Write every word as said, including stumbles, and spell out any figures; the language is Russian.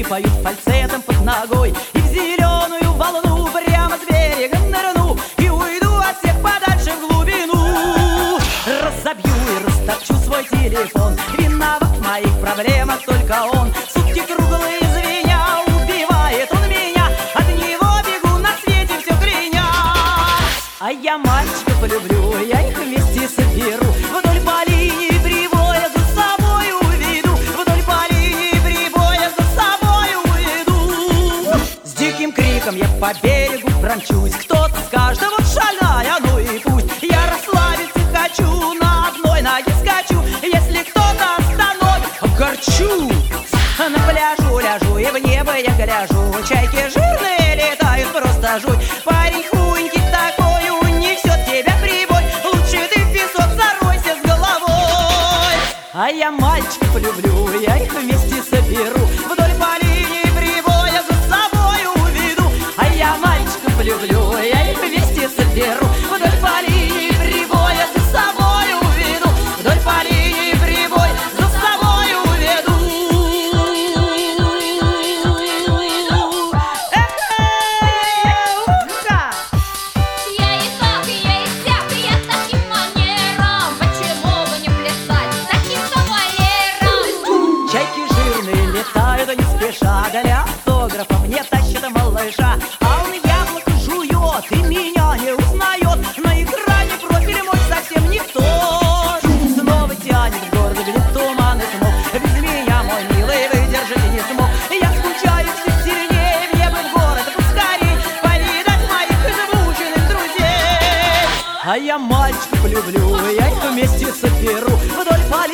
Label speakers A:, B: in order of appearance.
A: поют фальцетом под ногой. И в зеленую волну прямо с берега нырну и уйду от всех подальше в глубину. Разобью и растопчу свой телефон. Виноват в моих проблемах только он. Сутки круглые звеня, убивает он меня. От него бегу на свете все кляня. А я мальчиков люблю, я их вместе соберу. Вдоль по линии прибоя за собой уведу. Вдоль по линии прибоя за собой уведу. С диким криком я по берегу промчусь. Кто-то скажет, да вот шальная, ну и пусть. Я расслабиться хочу, на одной ноге скачу. Если кто-то остановит, огорчу. На пляжу ляжу и в небо я гляжу. Чайки жирные летают, просто жуть. Парень хуенький такой, унесет тебя прибой. Лучше ты в песок заройся с головой. А я мальчиков люблю, я их вместе соберу. Вдоль по линии прибоя за собой уведу. А я мальчиков люблю, я их вместе соберу. Вдоль по линии прибоя за собой уведу. Вдоль по линии прибоя за собой уведу.
B: Я и так, я и сяк, я таким манером. Почему бы не плясать с таким кавалером?
A: Чайки жирные летают, не спеша. Для автографа мне тащит малыша. А он яблоко жует и меня не узнает. На экране профиль мой совсем никто. Снова тянет в город, где туман и смог. Без меня, мой милый, выдержать не смог. Я скучаю все сильнее, мне бы в город поскорей повидать моих измученных друзей. А я мальчиков люблю, я их вместе соберу. Вдоль по